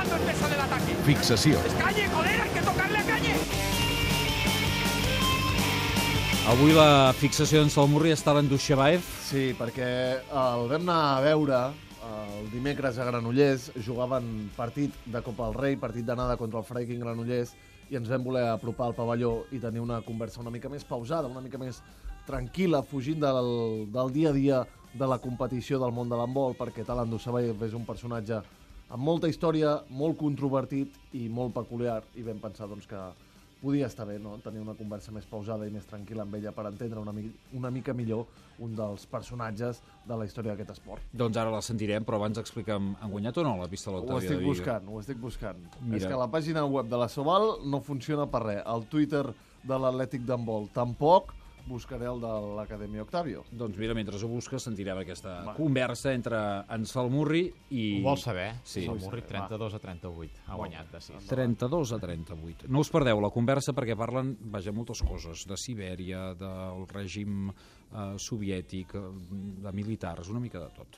aumentando el peso del ataque. Fixació. Es Calle, joder, hay que tocarle a Calle. Avui la fixació d'en Salmurri està l'en Duixabaev. Sí, perquè el vam anar a veure el dimecres a Granollers, jugaven partit de Copa del Rei, partit d'anada contra el Freiking Granollers, i ens vam voler apropar al pavelló i tenir una conversa una mica més pausada, una mica més tranquil·la, fugint del dia a dia de la competició del món de l'handbol, perquè tal Duixabaev és un personatge amb molta història, molt controvertit i molt peculiar, i vam pensar doncs, que podia estar bé, no?, tenir una conversa més pausada i més tranquil·la amb ella per entendre una mica millor un dels personatges de la història d'aquest esport. Doncs ara la sentirem, però abans explica'm, han guanyat o no la pista de l'Octavio de Vigo? Ho estic buscant. Mira. És que la pàgina web de la Sobal no funciona per res. El Twitter de l'Atlètic d'handbol tampoc. Buscaré el de l'Acadèmia Octavio. Doncs mira, mentre ho busques sentirem aquesta conversa entre en Salmurri i... Ho vols saber? Sí. Salmurri 32-38. Ha guanyat de 6. 32-38. No us perdeu la conversa perquè parlen, vaja, moltes coses, de Sibèria, del règim soviètic, de militars, una mica de tot.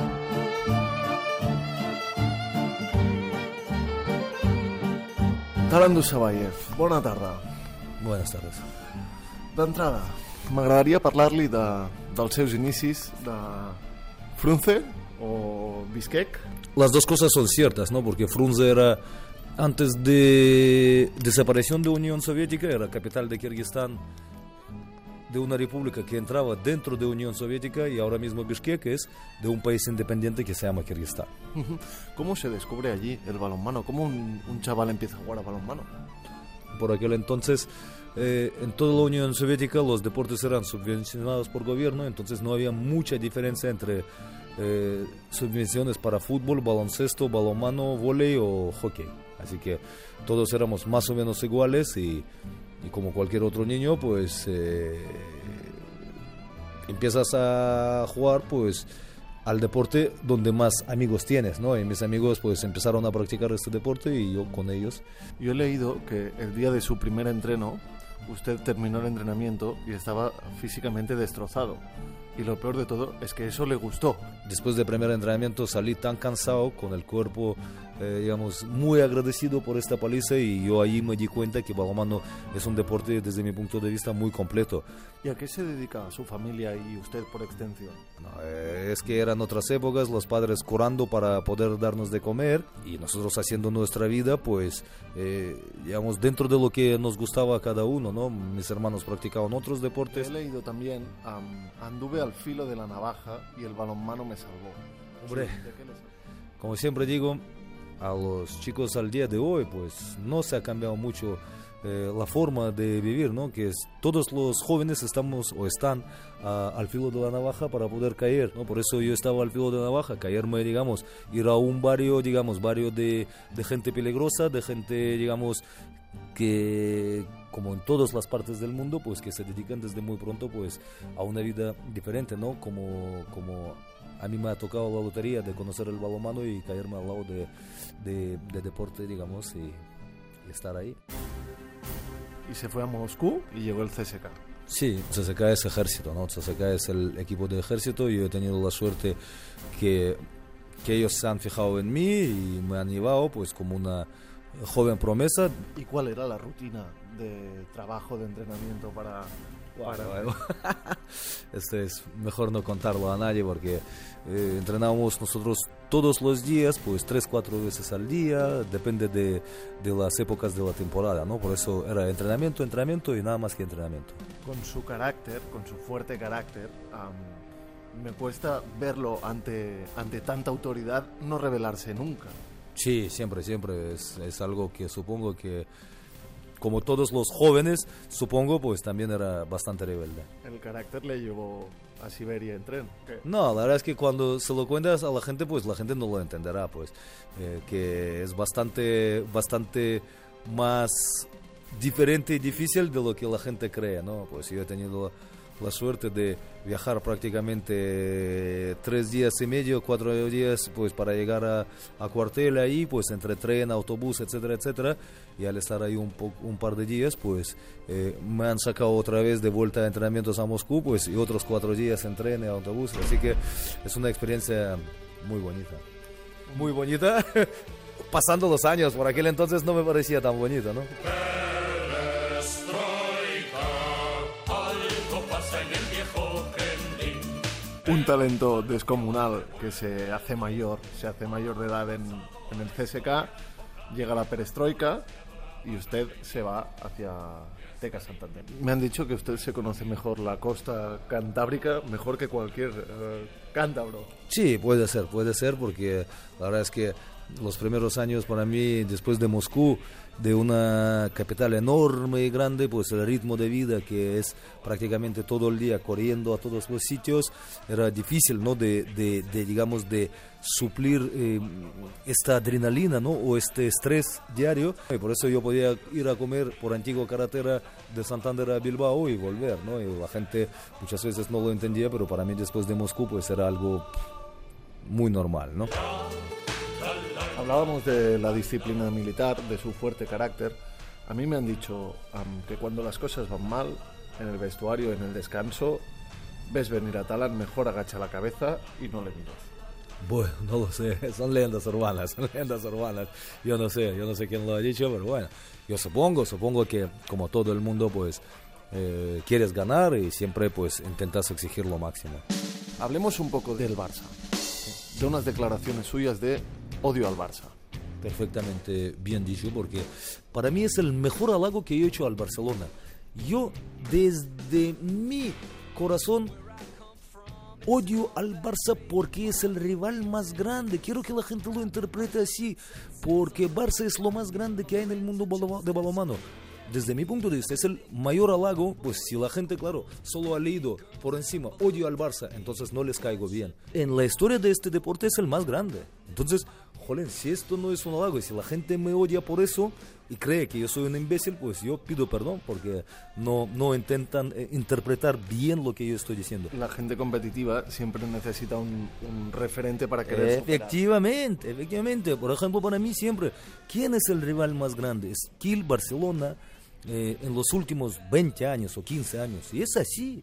Talan Duixabaev, bona tarda. Buenas tardes. D'entrada, m'agradaria parlar-li dels seus inicis de Frunze o Bishkek. Las dos cosas son ciertas, ¿no? Porque Frunze era, antes de desaparición de Unión Soviética, era capital de Kirguistán, de una república que entraba dentro de Unión Soviética, y ahora mismo Bishkek es de un país independiente que se llama Kirguistán. ¿Cómo se descubre allí el balonmano? ¿Cómo un chaval empieza a jugar a balonmano? Por aquel entonces, en toda la Unión Soviética los deportes eran subvencionados por gobierno, entonces no había mucha diferencia entre subvenciones para fútbol, baloncesto, balonmano, vóley o hockey. Así que todos éramos más o menos iguales y como cualquier otro niño, pues empiezas a jugar pues al deporte donde más amigos tienes, ¿no? Y mis amigos pues empezaron a practicar este deporte y yo con ellos. Yo he leído que el día de su primer entreno usted terminó el entrenamiento y estaba físicamente destrozado. Y lo peor de todo es que eso le gustó. Después del primer entrenamiento salí tan cansado, con el cuerpo, digamos, muy agradecido por esta paliza, y yo allí me di cuenta que balonmano es un deporte, desde mi punto de vista, muy completo. ¿Y a qué se dedica su familia y usted por extensión? No, es que eran otras épocas, los padres curando para poder darnos de comer y nosotros haciendo nuestra vida, pues, digamos, dentro de lo que nos gustaba a cada uno, ¿no? Mis hermanos practicaban otros deportes. He leído también, anduve al filo de la navaja y el balonmano me salvó. Hombre, Sí, ¿de qué le salvó? como siempre digo, a los chicos al día de hoy, pues no se ha cambiado mucho la forma de vivir, ¿no? Que es, todos los jóvenes estamos o están al filo de la navaja para poder caer, ¿no? Por eso yo estaba al filo de la navaja, caerme, digamos, ir a un barrio, digamos, barrio de gente peligrosa, de gente, digamos, que, como en todas las partes del mundo, pues que se dedican desde muy pronto, pues, a una vida diferente, ¿no? Como a mí me ha tocado la lotería de conocer el balonmano y caerme al lado de deporte, digamos, y estar ahí. Y se fue a Moscú y llegó el CSKA. Sí, CSKA es ejército, ¿no? CSKA es el equipo de ejército, y yo he tenido la suerte que ellos se han fijado en mí y me han llevado pues como una joven promesa. ¿Y cuál era la rutina de trabajo, de entrenamiento para... Esto es mejor no contarlo a nadie, porque entrenábamos nosotros todos los días, pues 3-4 veces al día, depende de las épocas de la temporada, ¿no? Por eso era entrenamiento y nada más que entrenamiento. Con su carácter, con su fuerte carácter, me cuesta verlo ante tanta autoridad no rebelarse nunca. Sí, siempre es algo que supongo que, como todos los jóvenes, supongo, pues también era bastante rebelde. El carácter le llevó a Siberia en tren. ¿Qué? No, la verdad es que cuando se lo cuentas a la gente, pues la gente no lo entenderá, pues que es bastante más diferente y difícil de lo que la gente cree, ¿no? Pues yo he tenido la suerte de viajar prácticamente 3 días y medio, 4 días, pues para llegar a cuartel ahí, pues entre tren, autobús, etcétera, etcétera, y al estar ahí un par de días, pues me han sacado otra vez de vuelta a entrenamientos a Moscú, pues, y otros 4 días en tren y autobús, así que es una experiencia muy bonita. pasando los años, por aquel entonces no me parecía tan bonito, ¿no? Un talento descomunal que se hace mayor de edad en el CSKA, llega la perestroika y usted se va hacia Teca Santander. Me han dicho que usted se conoce mejor la costa cantábrica, mejor que cualquier cántabro. Sí, puede ser, porque la verdad es que los primeros años para mí, después de Moscú, de una capital enorme y grande, pues el ritmo de vida que es prácticamente todo el día corriendo a todos los sitios, era difícil, ¿no? Digamos, de suplir esta adrenalina, ¿no? O este estrés diario. Y por eso yo podía ir a comer por antigua carretera de Santander a Bilbao y volver, ¿no? Y la gente muchas veces no lo entendía, pero para mí después de Moscú pues era algo muy normal, ¿no? Hablábamos de la disciplina militar, de su fuerte carácter. A mí me han dicho que cuando las cosas van mal, en el vestuario, en el descanso, ves venir a Talán, mejor agacha la cabeza y no le miras. Bueno, no lo sé, son leyendas urbanas. Yo no sé quién lo ha dicho, pero bueno, yo supongo que como todo el mundo, pues quieres ganar y siempre pues intentas exigir lo máximo. Hablemos un poco del Barça, de unas declaraciones suyas de odio al Barça. Perfectamente bien dicho, porque para mí es el mejor halago que yo he hecho al Barcelona. Yo desde mi corazón odio al Barça porque es el rival más grande. Quiero que la gente lo interprete así, porque Barça es lo más grande que hay en el mundo de balonmano. Desde mi punto de vista es el mayor halago, pues si la gente, claro, solo ha leído por encima odio al Barça, entonces no les caigo bien. En la historia de este deporte es el más grande. Entonces, joder, si esto no es un halago y si la gente me odia por eso y cree que yo soy un imbécil, pues yo pido perdón porque no intentan interpretar bien lo que yo estoy diciendo. La gente competitiva siempre necesita un referente para querer superar. Efectivamente. Por ejemplo, para mí siempre, ¿quién es el rival más grande? Es Kiel, Barcelona, en los últimos 20 años o 15 años. Y es así.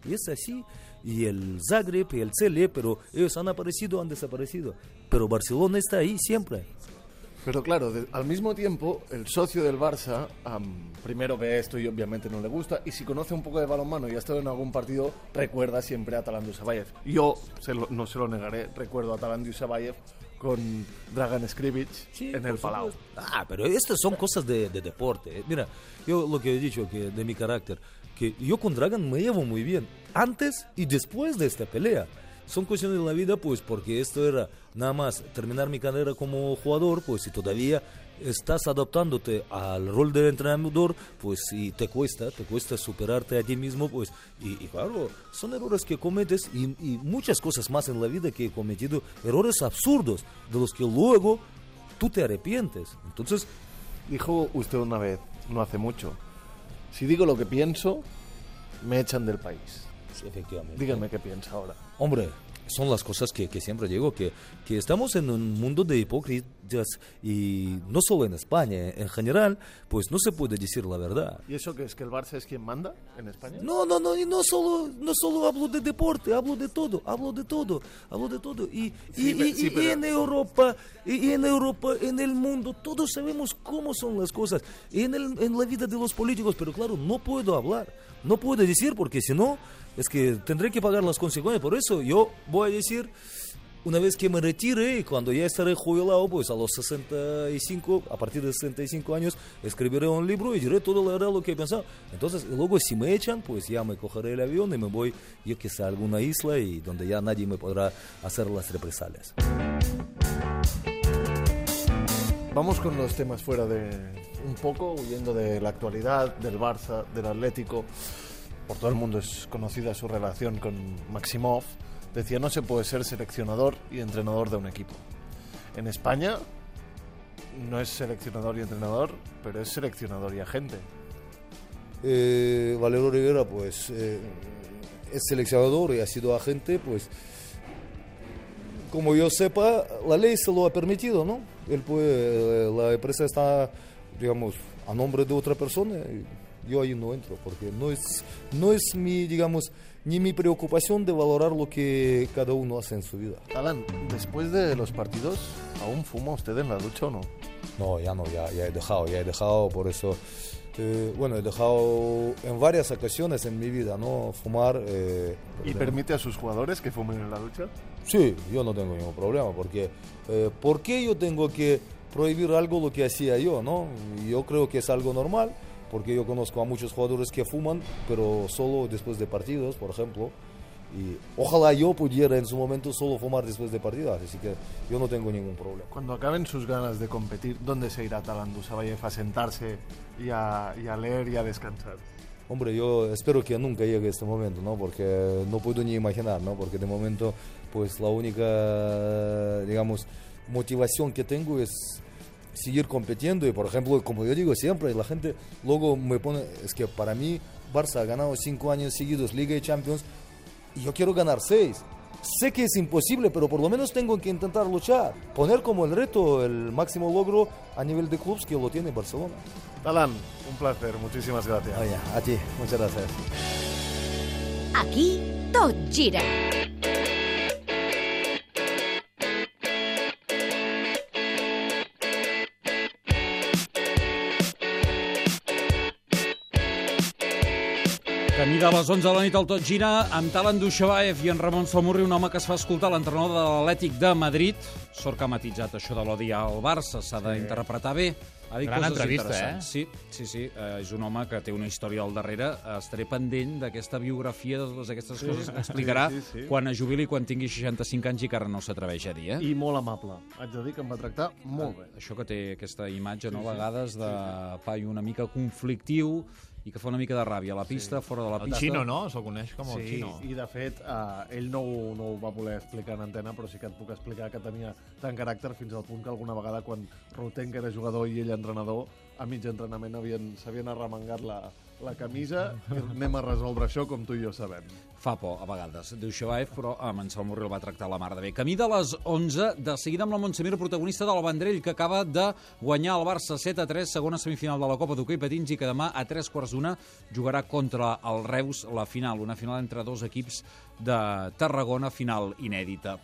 Y el Zagreb y el Celje, pero ellos han aparecido, han desaparecido. Pero Barcelona está ahí siempre. Pero claro, al mismo tiempo, el socio del Barça primero ve esto y obviamente no le gusta, y si conoce un poco de balonmano y ha estado en algún partido, recuerda siempre a Talant Dusabayev. Yo, no se lo negaré, recuerdo a Talant Dusabayev con Dragan Skrivic en el Palau. Pero estas son cosas de deporte. Mira, yo lo que he dicho que de mi carácter, que yo con Dragan me llevo muy bien, antes y después de esta pelea. Son cuestiones de la vida, pues porque esto era nada más terminar mi carrera como jugador, pues si todavía estás adaptándote al rol del entrenador, pues si te cuesta superarte a ti mismo, pues y claro, son errores que cometes y muchas cosas más en la vida que he cometido, errores absurdos de los que luego tú te arrepientes. Entonces, dijo usted una vez, no hace mucho, si digo lo que pienso, me echan del país. Efectivamente. Dígame qué piensa ahora. Hombre, son las cosas que siempre digo, que estamos en un mundo de hipócritas y no solo en España, en general, pues no se puede decir la verdad. ¿Y eso que es que el Barça es quien manda en España? No, y no solo hablo de deporte, hablo de todo. Y en Europa, en el mundo, todos sabemos cómo son las cosas, en la vida de los políticos, pero claro, no puedo hablar, no puedo decir, porque si no, es que tendré que pagar las consecuencias. Por eso yo voy a decir, una vez que me retire y cuando ya estaré jubilado, pues a los 65, a partir de 65 años, escribiré un libro y diré todo la verdad lo que he pensado. Entonces, luego si me echan, pues ya me cogeré el avión y me voy, yo que sé, a alguna isla y donde ya nadie me podrá hacer las represalias. Vamos con los temas fuera de un poco, huyendo de la actualidad, del Barça, del Atlético. Por todo el mundo es conocida su relación con Maximov. Decía, no se puede ser seleccionador y entrenador de un equipo. En España no es seleccionador y entrenador, pero es seleccionador y agente. Valero Rivera, pues, es seleccionador y ha sido agente, pues, como yo sepa, la ley se lo ha permitido, ¿no? Él puede, la empresa está, digamos, a nombre de otra persona. Yo ahí no entro, porque no es mi, digamos, ni mi preocupación de valorar lo que cada uno hace en su vida. Alan, después de los partidos, ¿aún fuma usted en la ducha o no? No, ya he dejado, por eso, he dejado en varias ocasiones en mi vida, ¿no? Fumar. ¿Y permite a sus jugadores que fumen en la ducha? Sí, yo no tengo ningún problema, porque ¿por qué yo tengo que prohibir algo lo que hacía yo, no? Yo creo que es algo normal, porque yo conozco a muchos jugadores que fuman, pero solo después de partidos, por ejemplo. Y ojalá yo pudiera en su momento solo fumar después de partidas, así que yo no tengo ningún problema. Cuando acaben sus ganas de competir, ¿dónde se irá Talant Dushabayev a sentarse y a leer y a descansar? Hombre, yo espero que nunca llegue este momento, ¿no? Porque no puedo ni imaginar, ¿no? Porque de momento, pues la única, digamos, motivación que tengo es seguir compitiendo. Y por ejemplo, como yo digo siempre, la gente luego me pone, es que para mí Barça ha ganado 5 años seguidos Liga y Champions y yo quiero ganar 6. Sé que es imposible, pero por lo menos tengo que intentar luchar, poner como el reto el máximo logro a nivel de clubes que lo tiene Barcelona. Talant, un placer, muchísimas gracias. Oye, a ti, muchas gracias. Aquí tot gira. Camí de les 11 de la nit al Tot Gira amb Talant Dushabayev i en Ramon Salmurri, un home que es fa escoltar l'entrenador de l'Atlètic de Madrid. Sort que ha matitzat això de l'odi al Barça, s'ha d'interpretar bé. Ha dit Gran coses entrevista, interessants. Sí. És un home que té una història al darrere. Estaré pendent d'aquesta biografia, de totes aquestes coses que explicarà quan es jubili, quan tingui 65 anys i que ara no s'atreveix a dir. I molt amable. Haig de dir que em va tractar molt bé. Això que té aquesta imatge, no, a vegades, de paio una mica conflictiu i que fa una mica de ràbia a la pista, fora de la El pista. Xino, no? Se'l coneix com el Sí, Xino. i de fet, ell no ho va voler explicar en antena, però sí que et puc explicar que tenia tant caràcter fins al punt que alguna vegada, quan Routenc era jugador i ell entrenador, a mig entrenament s'havien arremangat la camisa i anem a resoldre això com tu i jo sabem. Fa por, a vegades. Dushabayev, però amb en Salmurri el va tractar la mar de bé. Camí de les 11, de seguida amb la Montsemir, protagonista del Vendrell, que acaba de guanyar el Barça 7-3, segona semifinal de la Copa d'Hoquei Patins, i que demà a 3:15 jugarà contra el Reus la final, una final entre dos equips de Tarragona, final inèdita.